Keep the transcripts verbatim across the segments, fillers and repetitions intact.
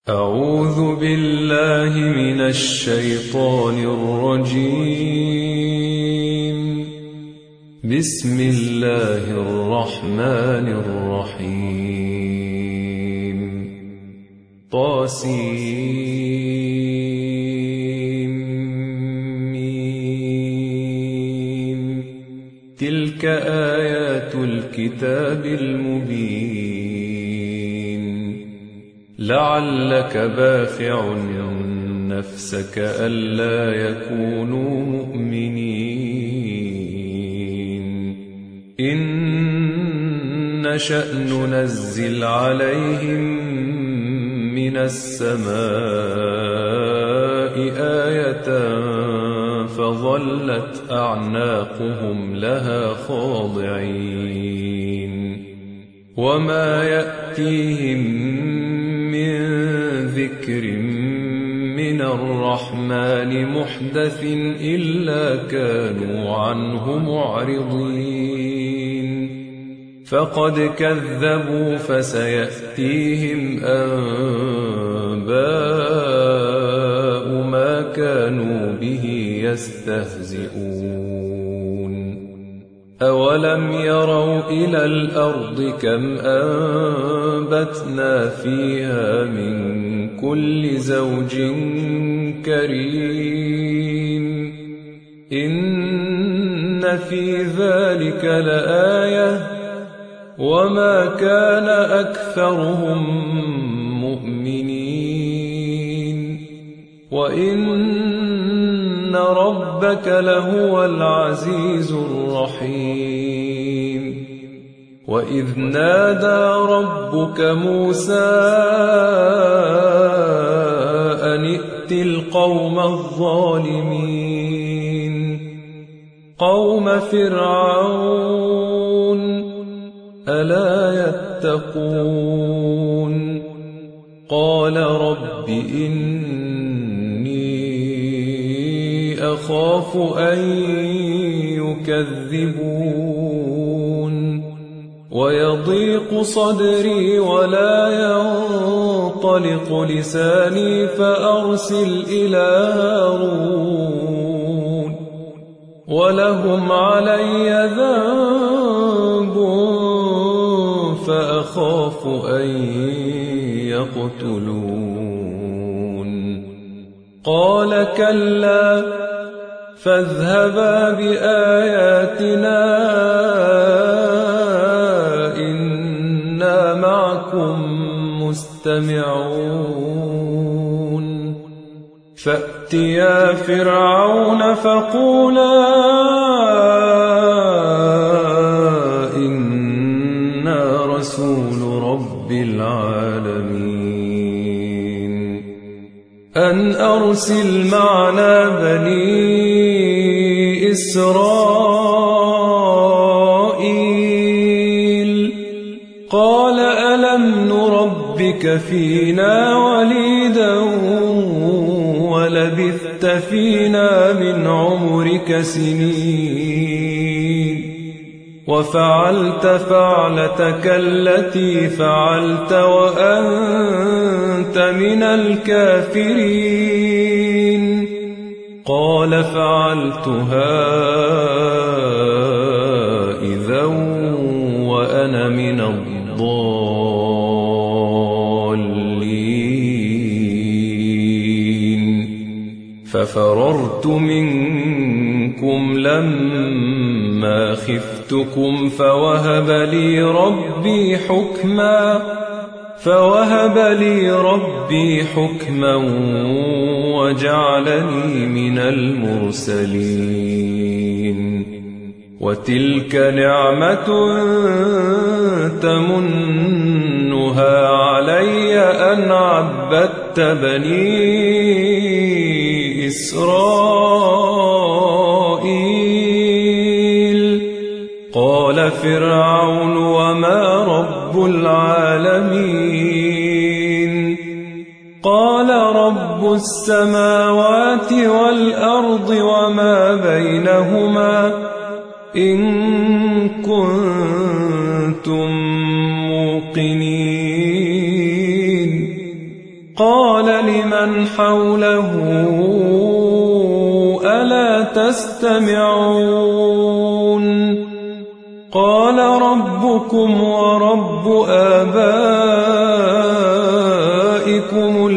أعوذ بالله من الشيطان الرجيم. بسم الله الرحمن الرحيم. طاسيم. تلك آيات الكتاب المبين. لعلك باخع نفسك ألا يكونوا مؤمنين إن نشأ ننزل عليهم من السماء آية فظلت أعناقهم لها خاضعين وما يأتيهم من ذكر من الرحمن محدث إلا كانوا عنه معرضين فقد كذبوا فسيأتيهم أنباء ما كانوا به يستهزئون. أولم يروا إلى الأرض كم أنبتنا فيها من كل زوج كريم إن في ذلك لآية وما كان أكثرهم مؤمنين وإن ربك لهو العزيز الرحيم. وإذ نادى ربك موسى أن ائت القوم الظالمين قوم فرعون ألا يتقون قال رب إني أخاف أن يكذبون ويضيق صدري ولا ينطلق لساني فأرسل إلى هارون ولهم علي ذنب فأخاف أن يقتلون قال كلا فاذهبا بآياتنا إنا معكم مستمعون. فأتيا فرعون فقولا إنا رسول رب العالمين أن أرسل معنا بني إسرائيل قال ألم نربك فينا وليدا ولبثت فينا من عمرك سنين وفعلت فعلتك التي فعلت وأنت من الكافرين قال فعلتها إذا وأنا من الضالين ففررت منكم لما خفتكم فوهب لي ربي حكما فوهب لي ربي حكما وجعلني من المرسلين. وتلك نعمة تمنها علي أن عبدت بني إسرائيل قال فرعون وما رب العالمين قال رب السماوات والأرض وما بينهما إن كنتم موقنين قال لمن حوله ألا تستمعون قال ربكم ورب آبائكم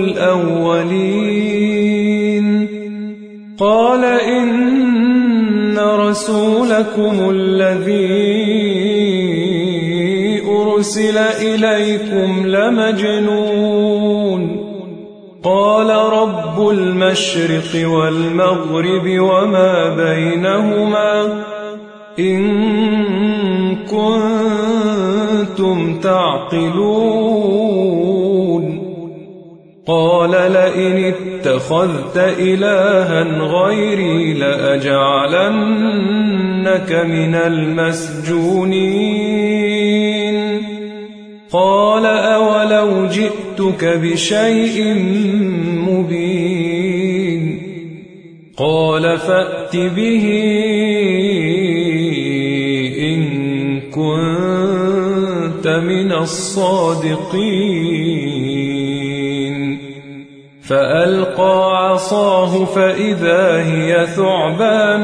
الأولين قال إن رسولكم الذي أرسل إليكم لمجنون قال رب المشرق والمغرب وما بينهما إن كنتم تعقلون قال لئن اتخذت إلها غيري لأجعلنك من المسجونين قال أولو جئتك بشيء مبين قال فأت به إن كنت من الصادقين فألقى عصاه فإذا هي ثعبان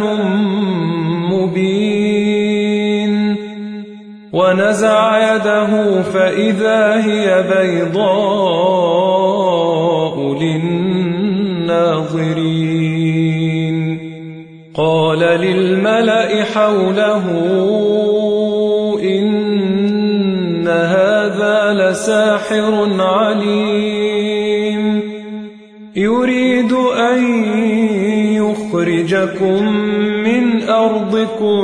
مبين ونزع يده فإذا هي بيضاء للناظرين قال للملأ حوله إن هذا لساحر عليم يريد أن يخرجكم من أرضكم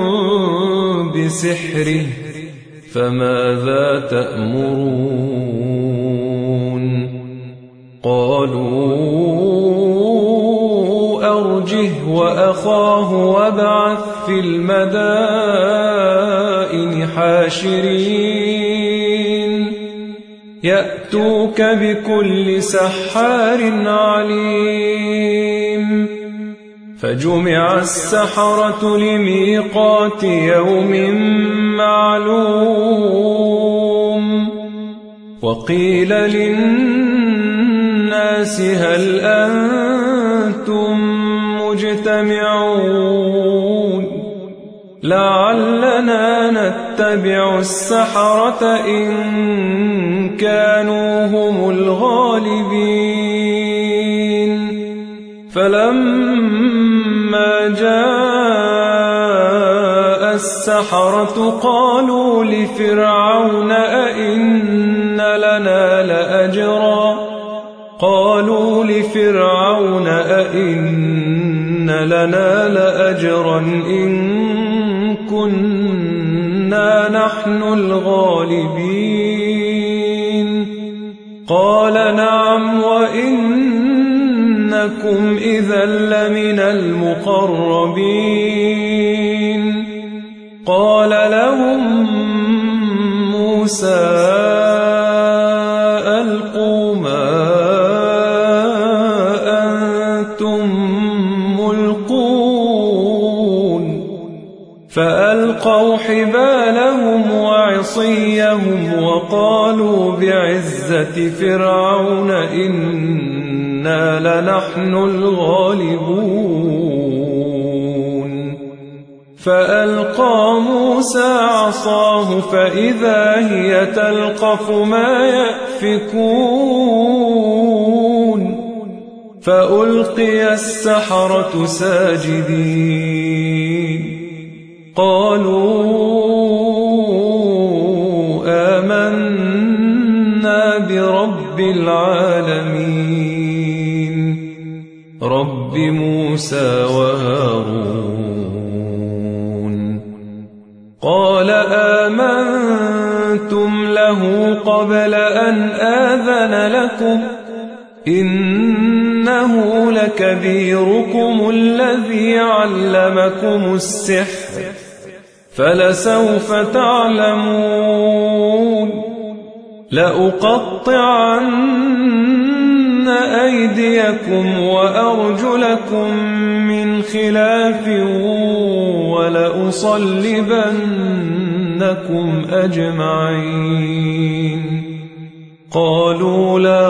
بسحره فماذا تأمرون قالوا أرجه وأخاه وابعث في المدائن حاشرين يأتوك بكل سحار عليم فجمع السحرة لميقات يوم معلوم وقيل للناس هل أنتم مجتمعون لعلنا نتبع السحرة إن كانوا هم الغالبين فلما جاء السحرة قالوا لفرعون أئن لنا لأجرا قالوا لفرعون أئن لنا لأجرا إن كنا نحن الغالبين قال نعم وإنكم إذا لمن المقربين قال لهم موسى ألقوا ما أنتم ملقون فألقوا حبالهم وعصيهم وقالوا بعزة فرعون إنا لنحن الغالبون فألقى موسى عصاه فإذا هي تلقف ما يأفكون فألقي السحرة ساجدين قالوا آمنا برب العالمين رب موسى وهارون قال آمنتم له قبل أن آذن لكم إنه لكبيركم الذي علمكم السحر فلسوف تعلمون لأقطعن أيديكم وأرجلكم من خلاف ولأصلبنكم أجمعين قالوا لا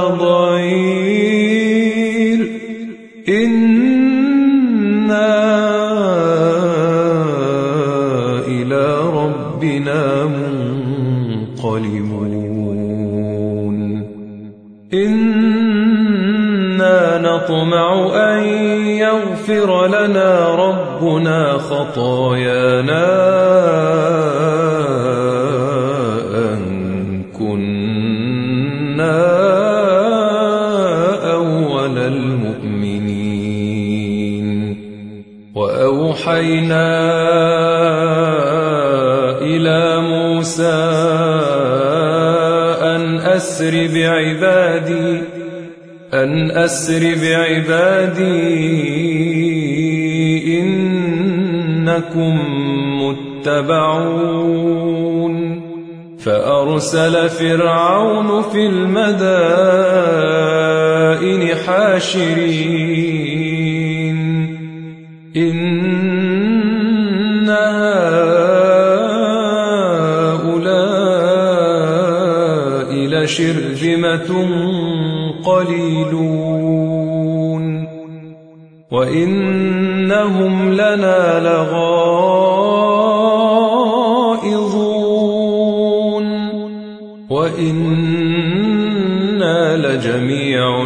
ضير إنا إلى ربنا منقلبون إنا نطمع أن يغفر لنا ربنا خطايانا أن كنا أول المؤمنين وأوحينا إلى موسى أن أسر بعبادي أن أسر بعبادي إنكم متبعون فأرسل فرعون في المدائن حاشرين إن هؤلاء لشرذمة قليلون وإنهم لنا لغائظون وإنا لجميع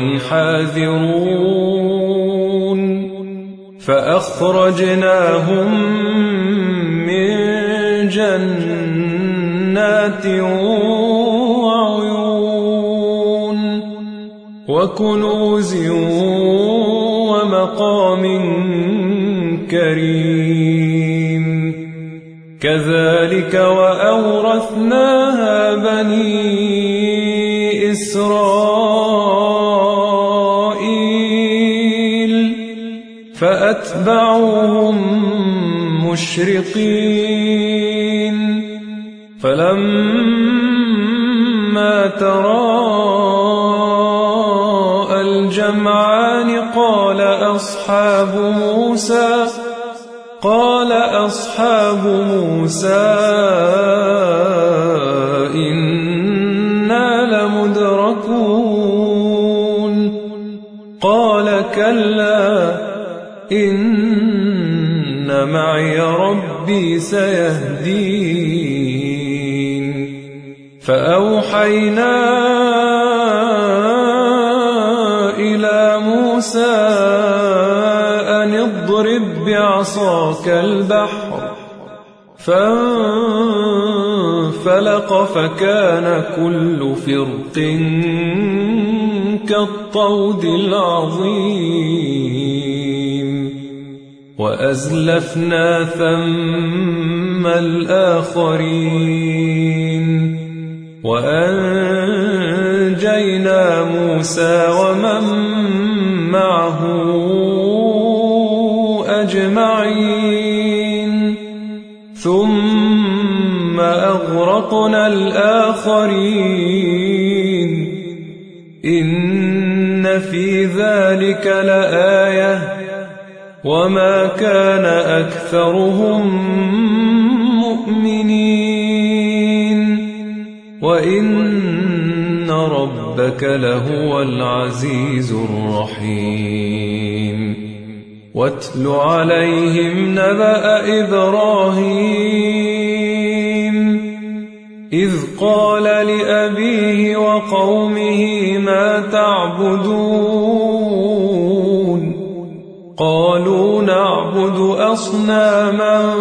حاذرون فأخرجناهم من جنات وكنوز ومقام كريم كذلك وأورثناها بني إسرائيل فأتبعوهم مشرقين فلما تراءى الجمعان قال أصحاب موسى قال أصحاب موسى إنا لمدركون قال كلا إن معي ربي سيهدين فأوحينا إلى موسى أن اضرب بعصاك البحر فانفلق فكان كل فرق كالطود العظيم وأزلفنا ثم الآخرين وأنجينا موسى ومن معه أجمعين ثم أغرقنا الآخرين إن في ذلك لآية وما كان أكثرهم مؤمنين وإن ربك لهو العزيز الرحيم واتل عليهم نبأ إبراهيم إذ قال لأبيه وقومه ما تعبدون قالوا نعبد أصناما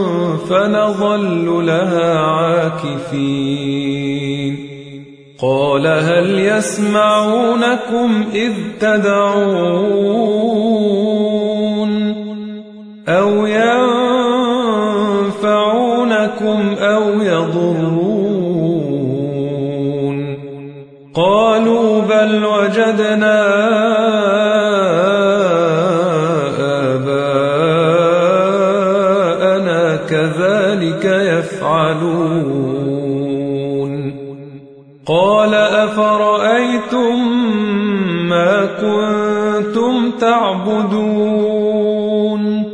فنظل لها عاكفين قال هل يسمعونكم إذ تدعون أو ينفعونكم أو يضرون قالوا بل وجدنا آباءنا كذلك يفعلون قال أفرأيتم ما كنتم تعبدون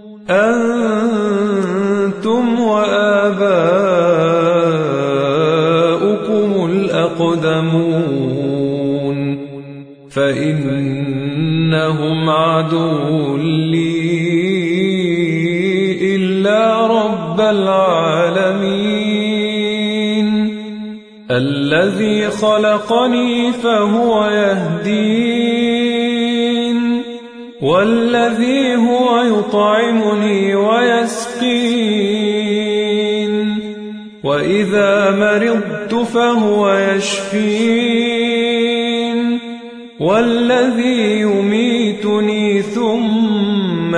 أنتم وآباؤكم الأقدمون فإنهم عدو لي إلا رب العالمين الذي خلقني فهو يهدين والذي هو يطعمني ويسقين وإذا مرضت فهو يشفين والذي يميتني ثم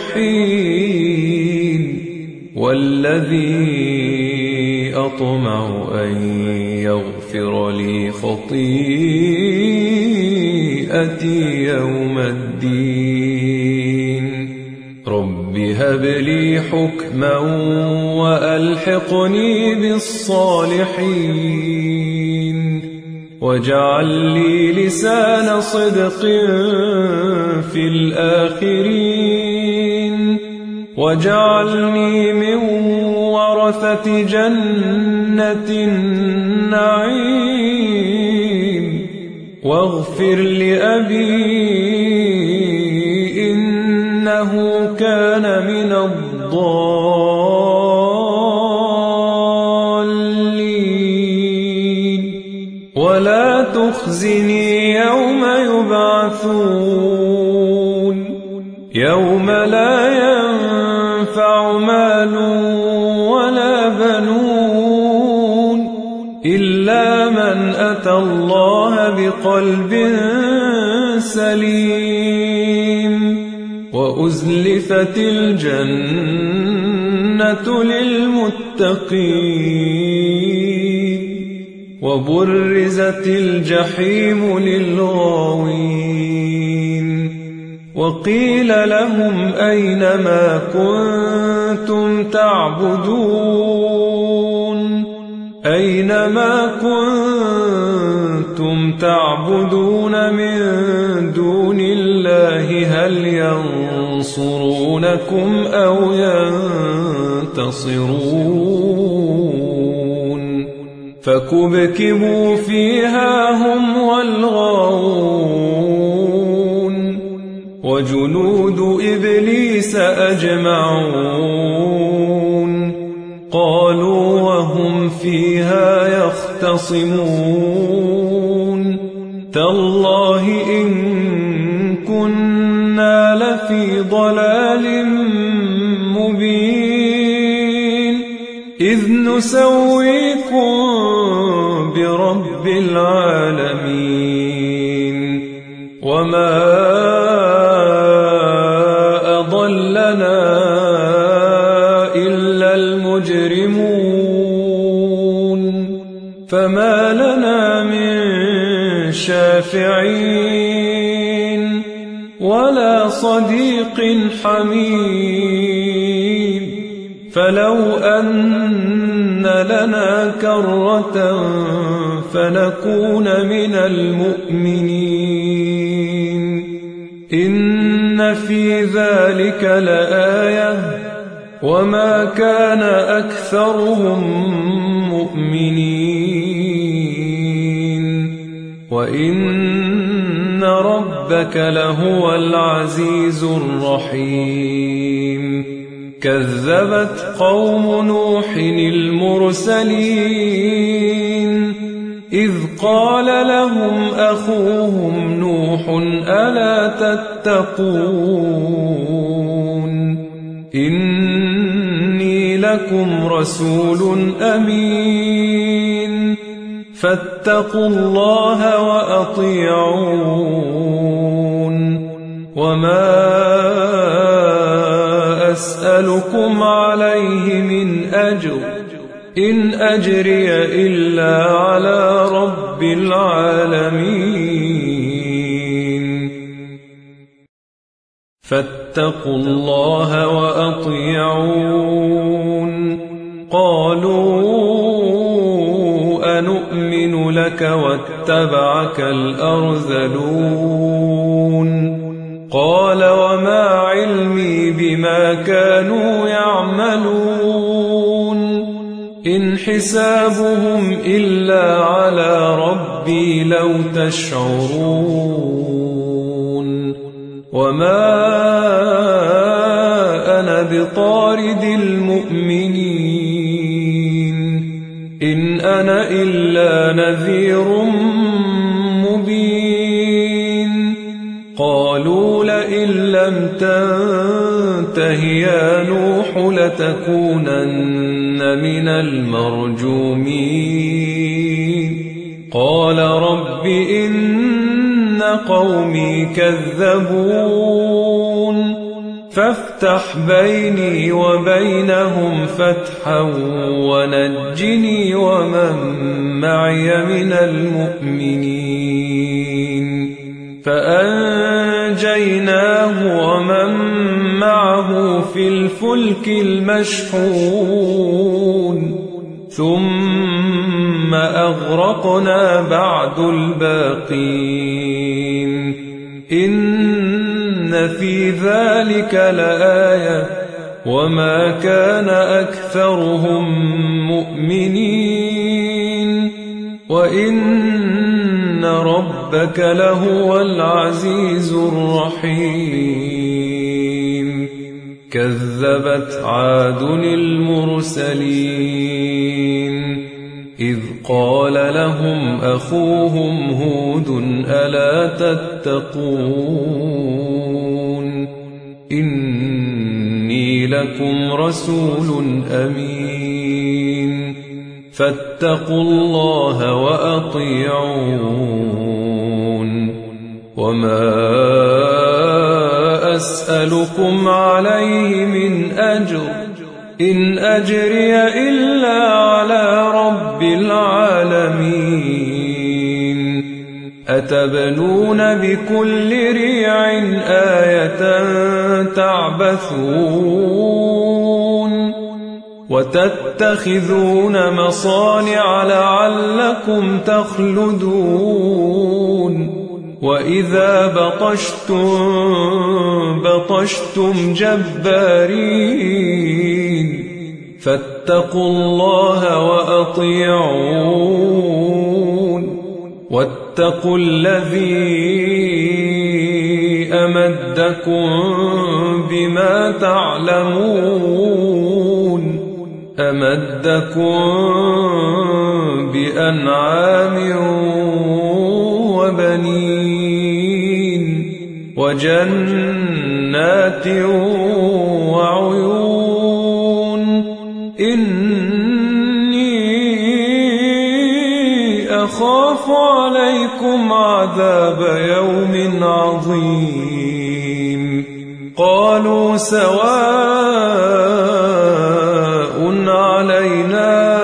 يحيين والذي أطمع أن يغفر لي خطيئتي يوم الدين رب هب لي حكما وألحقني بالصالحين واجعل لي لسان صدق في الآخرين واجعلني من ورثة جنة النعيم واغفر لأبي إنه كان من الضالين ولا تخزني يوم يبعثون يوم لا ينفع مال ولا بنون إلا من أتى الله بقلب سليم وأزلفت الجنة للمتقين وبرزت الجحيم للغاوين وقيل لهم أين ما كنتم تعبدون أين ما كنتم تعبدون من دون الله هل ينصرونكم أو ينتصرون فكبكبوا فيها هم والغاوون وجنود إبليس أجمعون قالوا وهم فيها يختصمون تالله إن كنا لفي ضلال مبين إذ نسويكم برب العالمين وما أضلنا إلا المجرمون فما لنا من شافعين ولا صديق حميم فلو أن لنا كرة فنكون من المؤمنين إن في ذلك لآية وما كان أكثرهم مؤمنين وإن ربك لهو العزيز الرحيم كذبت قوم نوح المرسلين إذ قال لهم أخوهم نوح ألا تتقون إني لكم رسول أمين فاتقوا الله وأطيعون وما أسألكم عليه من أجر إن أجري إلا على رب العالمين فاتقوا الله وأطيعون قالوا أنؤمن لك واتبعك الأرذلون قال وما علمي بما كانوا يعملون إن حسابهم إلا على ربي لو تشعرون وما أنا بطارد المؤمنين إن أنا إلا نذير مبين قالوا لئن لم تنته يا نوح لتكونن من المرجومين قال رب إن قومي كذبون فافتح بيني وبينهم فتحا ونجني ومن معي من المؤمنين فأنجيناه ومن معه في الفلك المشحون ثم أغرقنا بعد الباقين إن في ذلك لآية وما كان أكثرهم مؤمنين وإن ربك لهو العزيز الرحيم كذبت عاد المرسلين إذ قال لهم أخوهم هود ألا تتقون إني لكم رسول أمين فاتقوا الله وأطيعون وما أسألكم عليه من أجر إن أجري إلا على رب العالمين أتبنون بكل ريع آية تعبثون وتتخذون مصانع لعلكم تخلدون وإذا بطشتم بطشتم جبارين فاتقوا الله وأطيعون واتقوا الذي أمدكم بما تعلمون أمدكم بأنعام وبنين وجنات وعيون إني أخاف عليكم عذاب يوم عظيم قالوا سواء علينا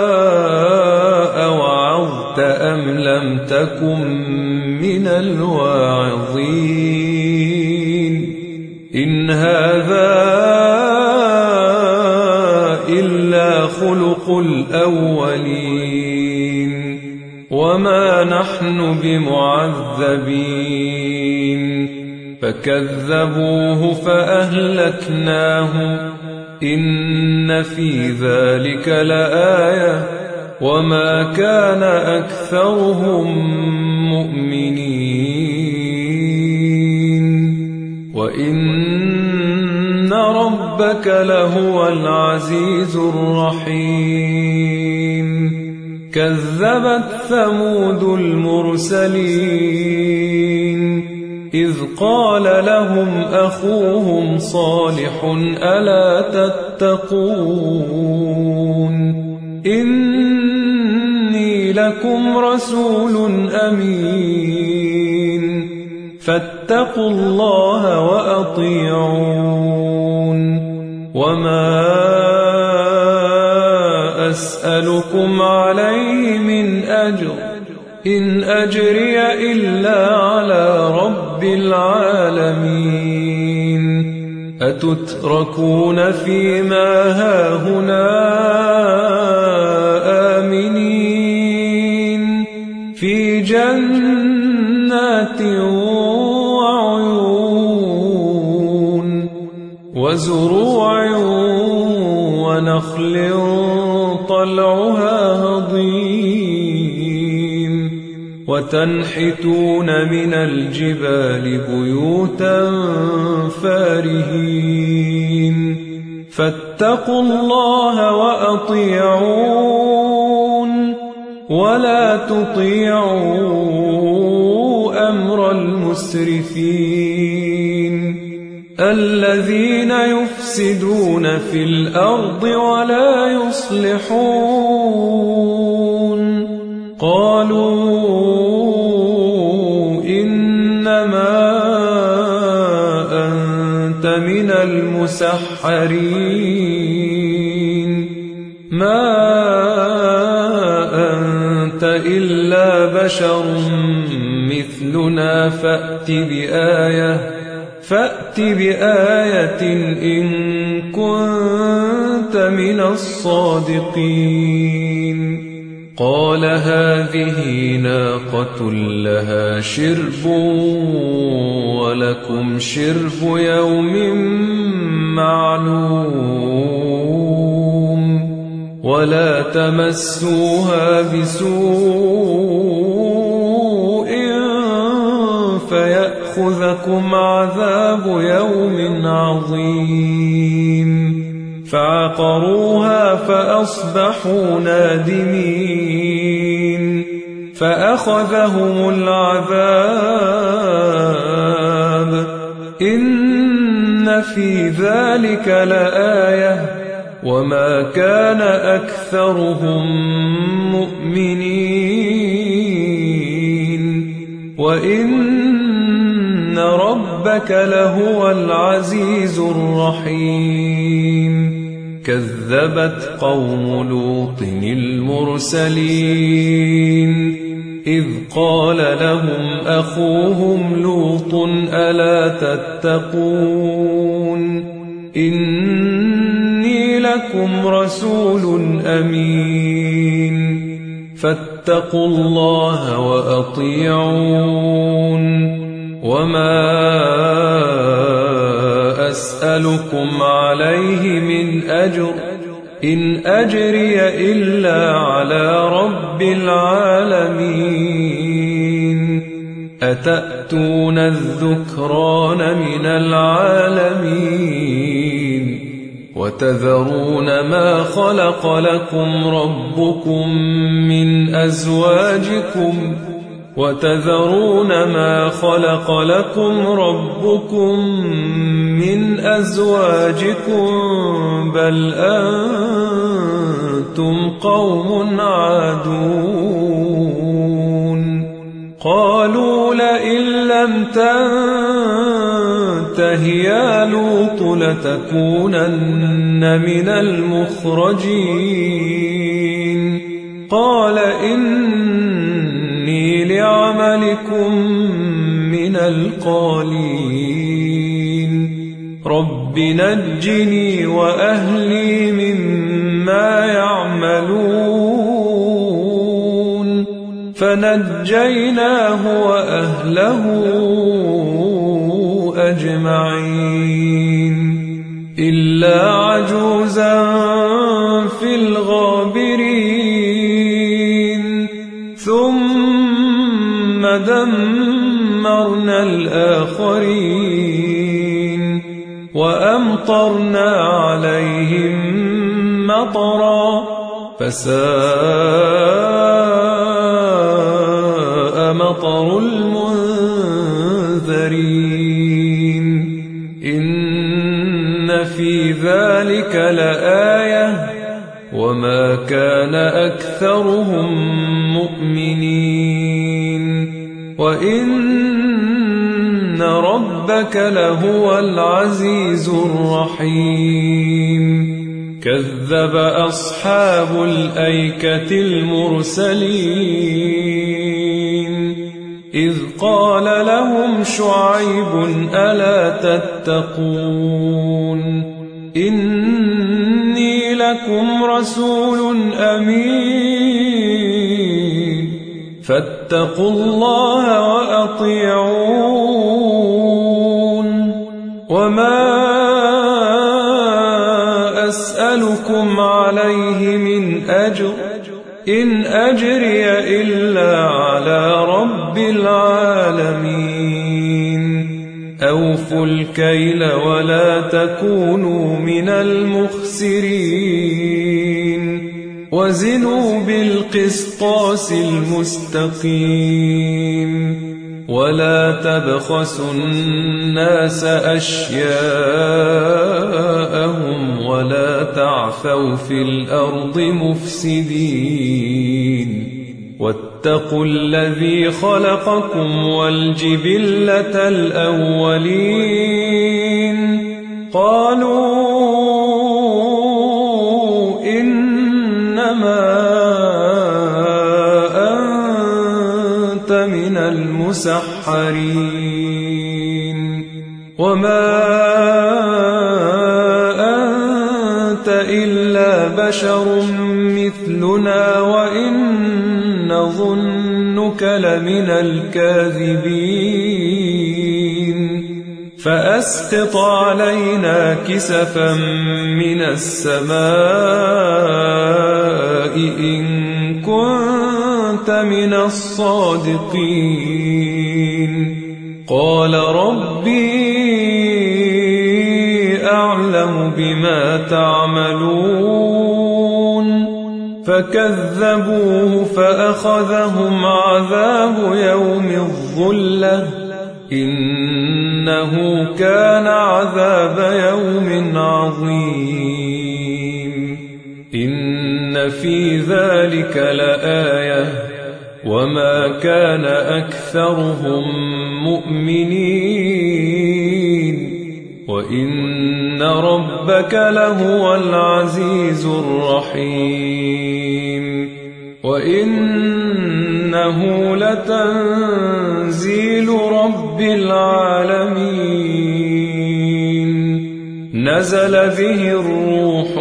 أوعظت أم لم تكن من الواعظين إن هذا إلا خلق الأولين وما نحن بمعذبين فكذبوه فأهلكناه إن في ذلك لآية وما كان أكثرهم مؤمنين وإن ربك لهو العزيز الرحيم كذبت ثمود المرسلين إذ قال لهم أخوهم صالح ألا تتقون إني لكم رسول أمين فاتقوا الله وأطيعون وما أسألكم عليه من أجر إن أجري إلا على رب العالمين أتتركون فيما هاهنا آمنين في جنات وعيون وزروع ونخل طلعها هضيم وتنحتون من الجبال بيوتا فارهين فاتقوا الله وأطيعون ولا تطيعوا أمر المسرفين الذين يفسدون في الأرض ولا يصلحون قالوا إنما أنت من المسحرين ما أنت إلا بشر مثلنا فأت بآية فأت بآية إن كنت من الصادقين قال هذه ناقة لها شرب ولكم شرب يوم معلوم ولا تمسوها بسوء فيأخذكم عذاب يوم عظيم فعقروها فأصبحوا نادمين فأخذهم العذاب إن في ذلك لآية وما كان أكثرهم مؤمنين وإن ربك لهو العزيز الرحيم كذبت قوم لوط المرسلين إذ قال لهم أخوهم لوط ألا تتقون إني لكم رسول أمين فاتقوا الله وأطيعون وما أسألكم عليه من أجر إن أجري إلا على رب العالمين أتأتون الذكران من العالمين وتذرون ما خلق لكم ربكم من أزواجكم وتذرون ما خلق لكم ربكم من أزواجكم بل أنتم قوم عادون قالوا لئن لم تنته يا لوط لتكونن من المخرجين قال إني لعملكم من القالين رب نجني وأهلي مما يعملون فنجيناه وأهله أجمعين إلا عجوزا في الغابرين ثم دمرنا الآخرين وأمطرنا عليهم مطرا فساء مطر المنذرين إن في ذلك لآية وما كان أكثرهم مؤمنين وإن ربك لهو العزيز الرحيم كذب أصحاب الأيكة المرسلين إذ قال لهم شعيب ألا تتقون إني لكم رسول أمين فاتقوا الله وأطيعون وما أسألكم عليه من أجر إن أجري إلا على رب العالمين أوفوا الكيل ولا تكونوا من المخسرين وزنوا بالقسطاس المستقيم ولا تبخسوا الناس أشياءهم ولا تعثوا في الأرض مفسدين واتقوا الذي خلقكم والجبلة الأولين قالوا إنما أنت من المسحرين وما أنت إلا بشر مثلنا وإن نظنك لمن الكاذبين فأسقط علينا كسفا من السماء إن كنت من الصادقين قال ربي أعلم بما تعملون فكذبوه فأخذهم عذاب يوم الظلة إنه كان عذاب يوم عظيم إن في ذلك لآية وما كان أكثرهم مؤمنين وإن ربك لهو العزيز الرحيم وإنه لتنزيل رب العالمين نزل به الروح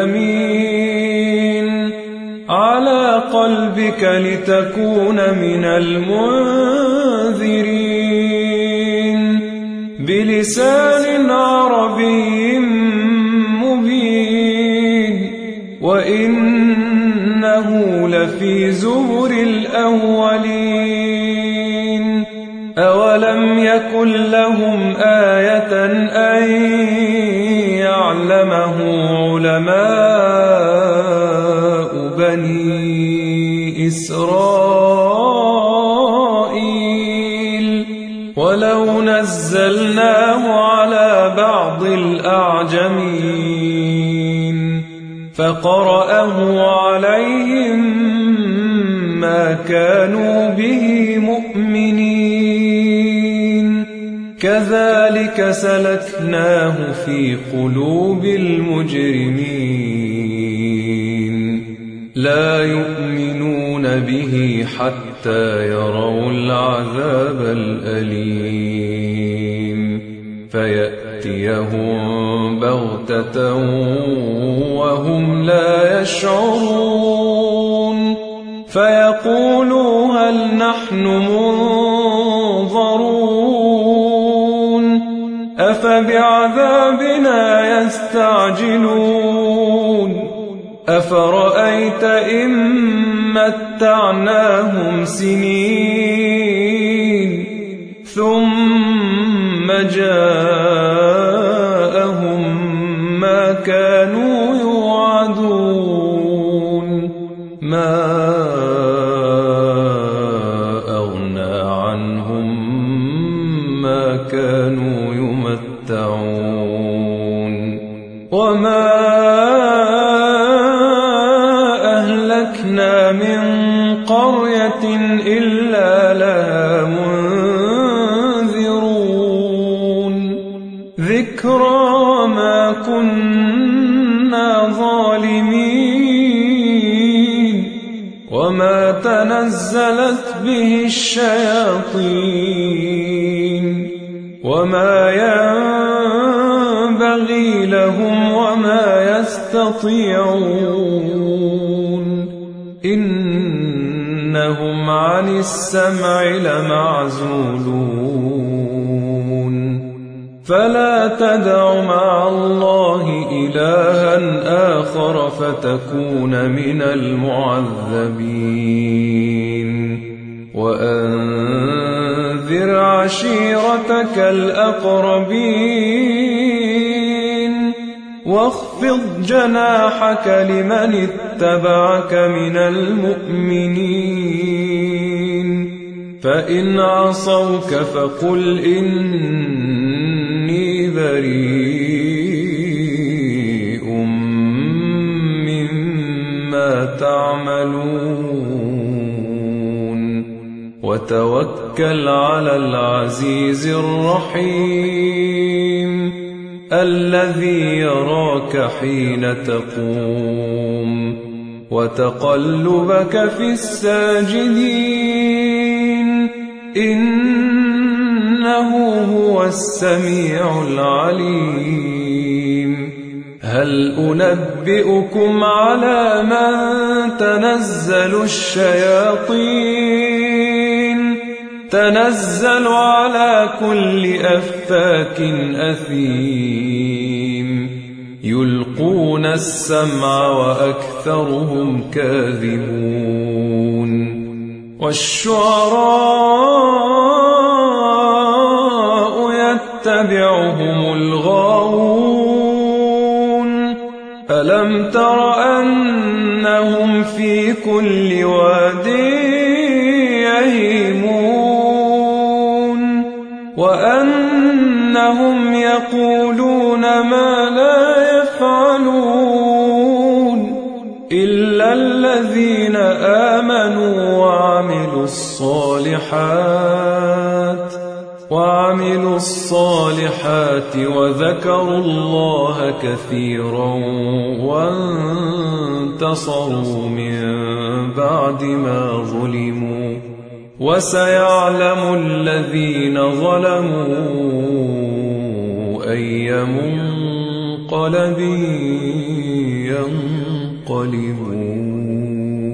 الأمين على قلبك لتكون من المنذرين بلسان عربي مبين وإنه لفي زبر الأولين أولم يكن لهم آية أن يعلمه علماء بني إسرائيل ولو نزلناه على بعض الأعجمين فقرأه عليهم ما كانوا به مؤمنين كذلك سلكناه في قلوب المجرمين لا يؤمنون به حتى يروا العذاب الأليم فيأتيهم بغتة وهم لا يشعرون فيقولوا هل نحن منظرون أفبعذابنا يستعجلون أفرأيت إن متعناهم سنين ثم جاءهم ما كانوا يوعدون ما أغنى عنهم ما كانوا يمتعون وما أهلكنا من قرية إلا لها منذرون ذكرى ما كنا ظالمين وما تنزلت به الشياطين وما ينبغي لهم وما يستطيعون إنهم عن السمع لمعزولون فلا تدع مع الله إلها آخر فتكون من المعذبين وأنذر عشيرتك الأقربين واخفض جناحك لمن اتبعك من المؤمنين فإن عصوك فقل إني بريء مما تعملون وتوكل على العزيز الرحيم الذي يراك حين تقوم وتقلبك في الساجدين إنه هو السميع العليم هل أنبئكم على من تنزل الشياطين تنزل على كل أفاك أثيم يلقون السمع وأكثرهم كاذبون والشعراء يتبعهم الغاوون ألم تر أنهم في كل واد يهيمون وأنهم يقولون ما لا يفعلون إلا الذين آمنوا وعملوا الصالحات وعملوا الصالحات وذكروا الله كثيرا وانتصروا من بعد ما ظلموا وسيعلم الذين ظلموا أي منقلب ينقلبون